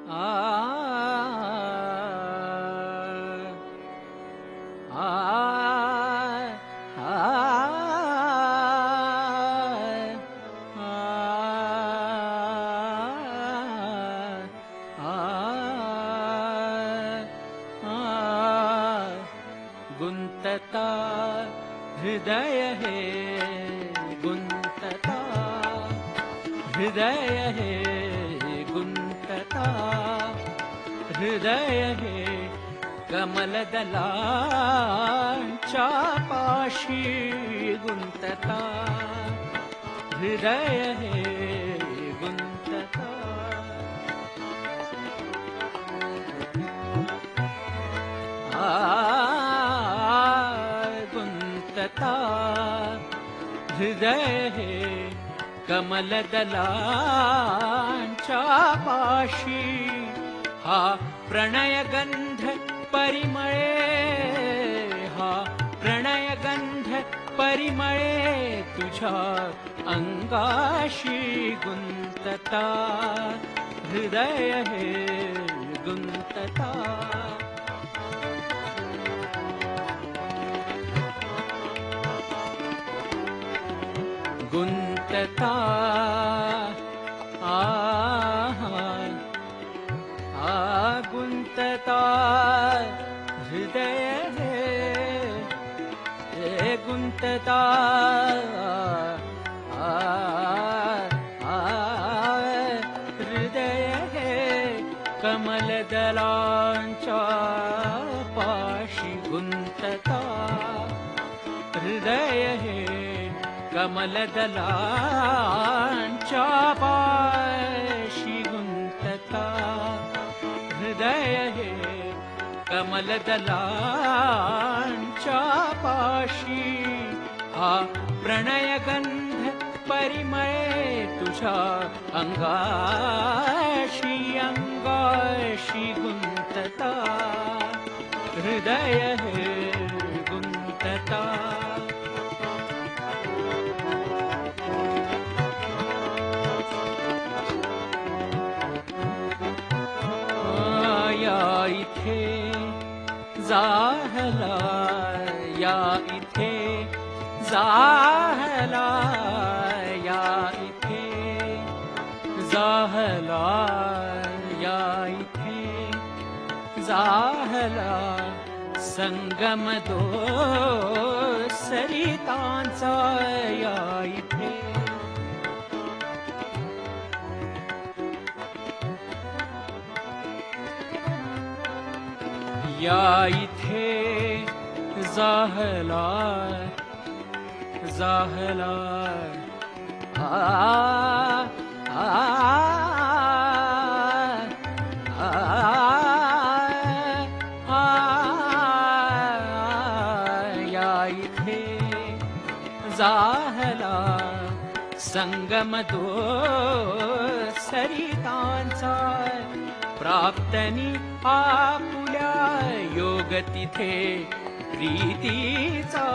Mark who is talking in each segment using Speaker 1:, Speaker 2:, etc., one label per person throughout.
Speaker 1: गुंतता हृदय हे गुंतता हृदय हे गुंतता हृदय हे कमलदलांच्या पाशी गुंतता हृदय हे गुंतता गुंतता हृदय हे कमलदलांच्या पाशी हा प्रणयगंध परिमळे हा प्रणयगंध परिमळे तुझ्या अंगाशी गुंतता हृदय हे गुंतता गुंतता गुंतता हृदय हे गुंतता हृदय हे कमलदलांच्या पाशी गुंतता हृदय हे कमलदलांच्या पाशी गुंतता हृदय हे कमलदलांच्या पाशी हा प्रणयगंध परिमळे तुझ्या अंगाशी अंगाशी गुंतता हृदय हे गुंतता इथे जाहला या इथे जाहला या इथे जाहला या इथे जाहला संगम दो सरितांचा या इथे या इथे जाहला जाहला या इथे जाहला संगम दो सरितांचा प्राप्तनी आपुल्या योग तिथे प्रीतीचा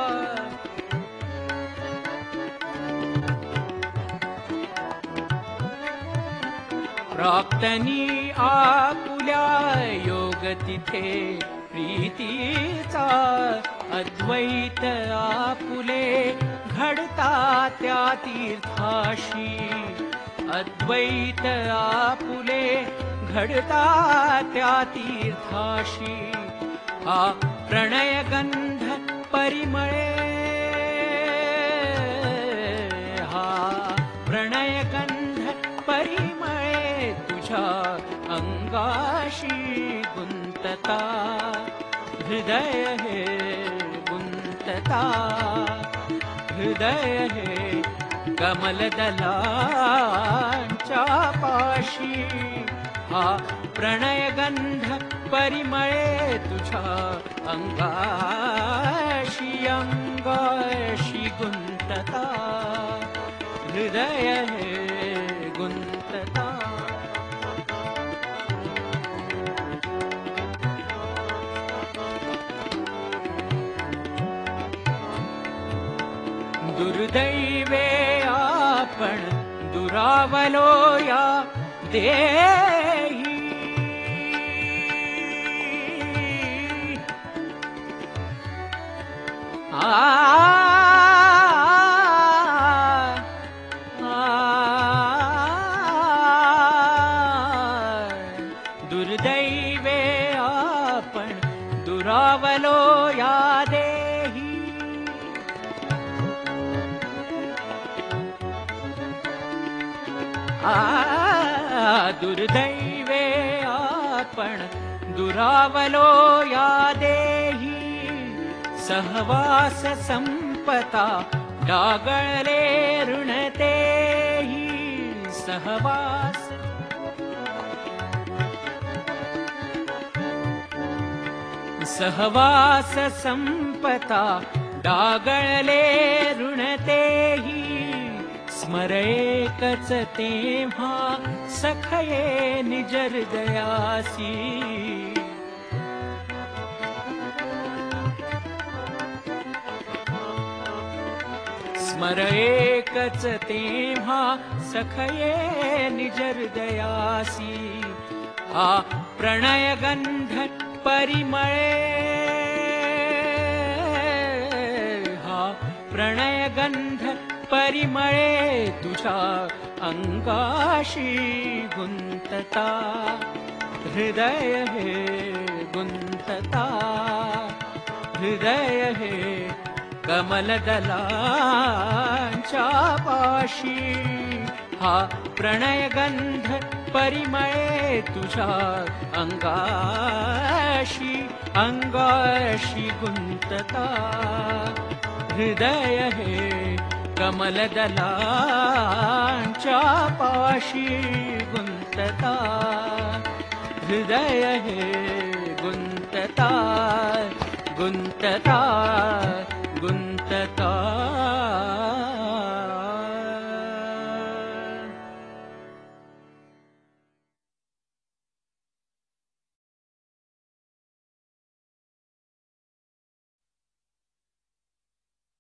Speaker 1: प्राप्तनी आपुल्या योग तिथे प्रीतीचा अद्वैत आपुले घडता त्या तीर्थाशी अद्वैत आपुले घडता त्या तीर्थाशी हा प्रणयगंध परिमळे हा प्रणयगंध परिमळे तुझ्या अंगाशी गुंतता हृदय हे गुंतता हृदय हे कमलदलांच्या पाशी हा प्रणयगंध परिमळे तुझ्या अंगाशी अंगाशी गुंतता हृदय हे गुंतता दुर्दैवे आपण दुरावलो या देही आ दुर्दैवे आपण दुरावलो या देही दुर्दैवे आपण दुरावलो या देही सहवास संपता डागळे ऋणतेही सहवास संपता डागळे ऋणतेही स्मरेकच तेव्हा सखये निज हृदयासी स्मरेकच तेव्हा सखये निज हृदयासी हा प्रणयगंध परिमळे हा प्रणयगंध परिमळे तुझ्या अंगाशी गुंतता हृदय हे गुंतता हृदय हे कमलदलांच्या पाशी हा प्रणयगंध परिमळे तुझ्या अंगाशी गुंतता हृदय हे कमलदलांच्या पाशी गुंतता हृदय हे गुंतता गुंतता गुंतता